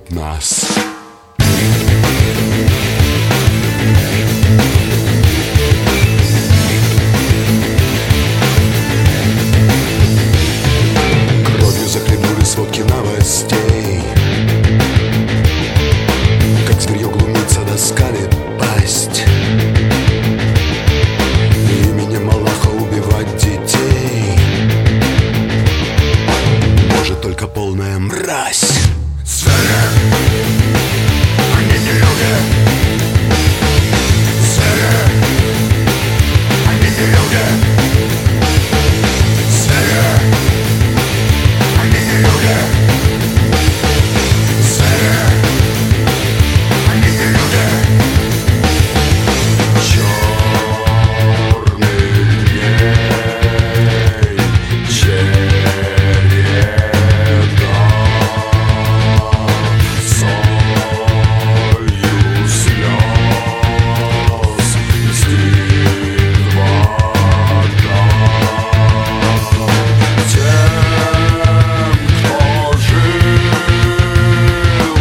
любят нас. Кровью захлебнули сводки новостей, как зверье глумится, доскалит пасть. Именем Аллаха убивать детей может только полная мразь. Звери, они не любят. Звери, они не любят. Звери, они не любят. Звери, они не любят. Черный день, череда солью слез стынет вода. Тем, кто жил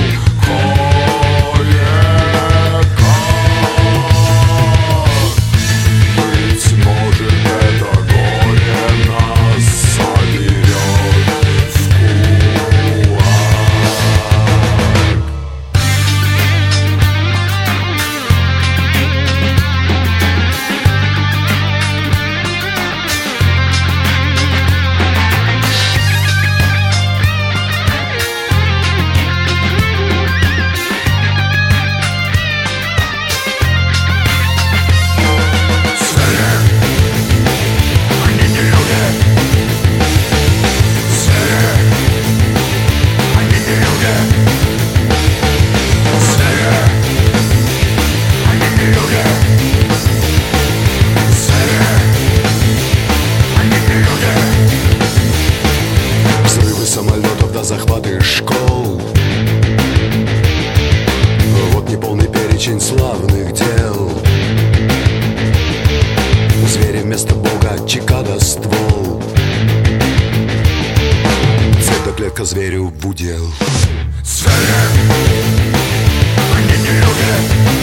кое-как, быть может, это горе нас соберет в кулак. Звери, они не любят. Звери, они не любят. Звери, они не любят. Звери, они не любят. Взрывы самолетов до захваты школ, вот неполный перечень славных дел. Звери вместо Бога, чекада, ствол. Цветоклетка зверю в удел. Звери, они не любят.